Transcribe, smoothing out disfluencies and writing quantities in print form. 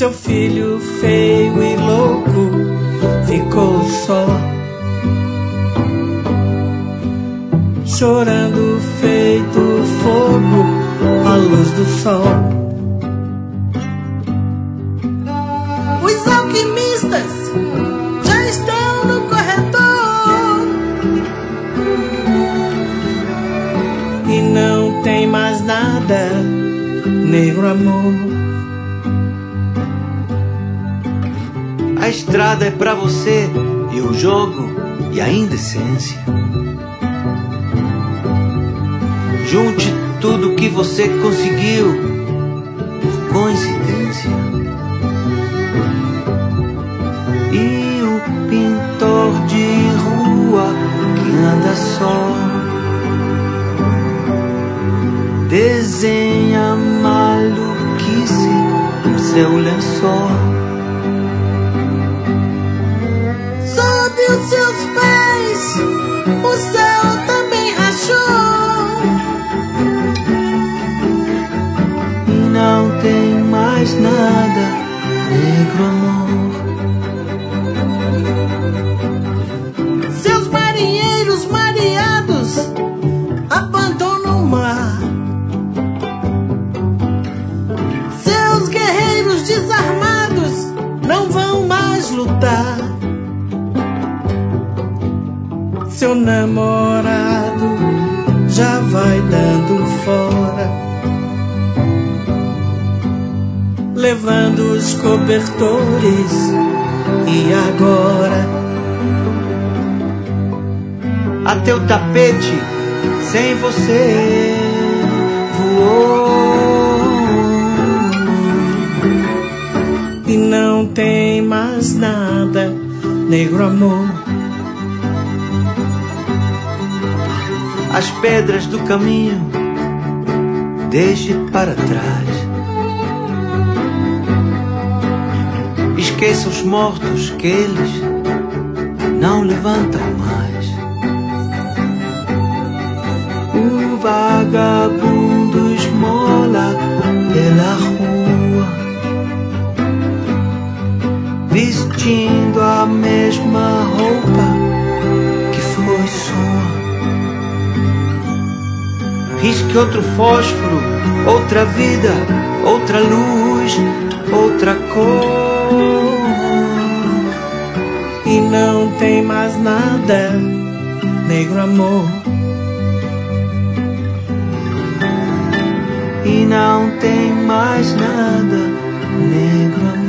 Seu filho feio e louco ficou só, chorando feito fogo à luz do sol. Os alquimistas já estão no corredor e não tem mais nada, negro amor. A estrada é pra você e o jogo e a indecência. Junte tudo que você conseguiu por coincidência. E o pintor de rua que anda só desenha maluquice no seu lençol. Sob os seus pés o céu também rachou e não tem mais nada, negro amor. Seus marinheiros mareados abandonam o mar, seus guerreiros desarmados não vão mais lutar. Seu namorado já vai dando fora, levando os cobertores. E agora? Até o tapete sem você voou e não tem mais nada, negro amor. As pedras do caminho deixe para trás. Esqueça os mortos que eles não levantam mais. O vagabundo esmola pela rua, vestindo a mesma roupa que foi sua. Risque outro fósforo, outra vida, outra luz, outra cor. E não tem mais nada, negro amor. E não tem mais nada, negro amor.